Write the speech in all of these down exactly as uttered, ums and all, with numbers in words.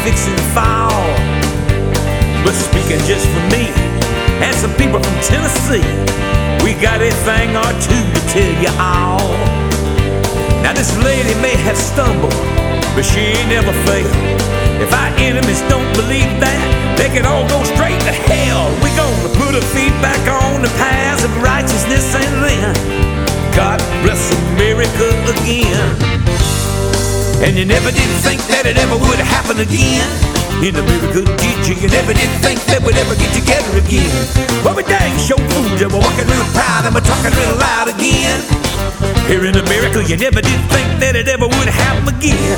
fixing to fall. But speaking just for me and some people from Tennessee, we got a thing or two to tell you all. Now this lady may have stumbled, but she ain't never failed. If our enemies don't believe that, they can all go straight to hell. We gonna put her feet back on the paths of righteousness, and then God bless America again. And you never did think that it ever would happen again. In America, did you? You never did think that we'd ever get together again. Well, we dang sure fooled you. We're walking real proud and we're talking real loud again. Here in America, you never did think that it ever would happen again.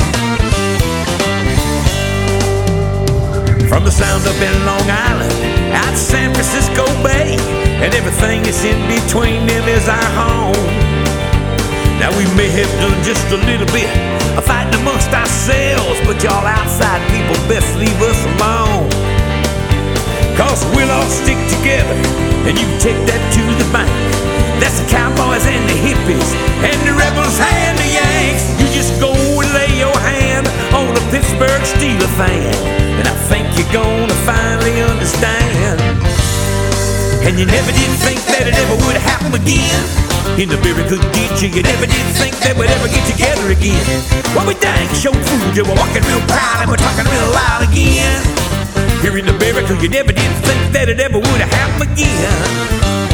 From the sound up in Long Island, out San Francisco Bay, and everything that's in between them is our home. Now we may have done just a little bit of fighting amongst ourselves, but y'all outside people best leave us alone. Cause we'll all stick together, and you can take that to the bank. That's the cowboys and the hippies, and the rebels and the Yanks. You just go and lay your hand on a Pittsburgh Steelers fan, and I think you're gonna finally understand. And you never did think that it ever would happen again. In America, did you? You never did think that we'd ever get together again. Well, we dang sure fooled you. We're walking real proud and we're talking real loud again. Here in America, you never did think that it ever would happen again.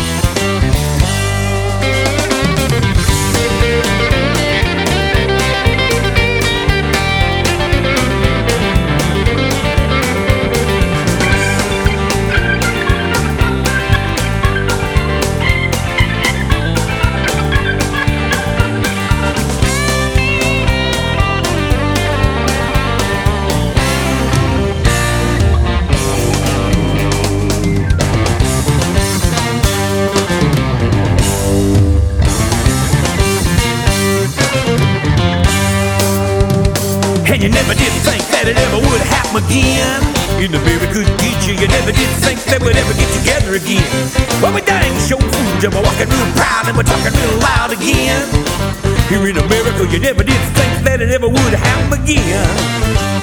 And you never did think that it ever would happen again. In America, did you? You never did think that we'd ever get together again. Well, we dang sure fooled you. We're walking real proud and we're talking real loud again. Here in America, you never did think that it ever would happen again.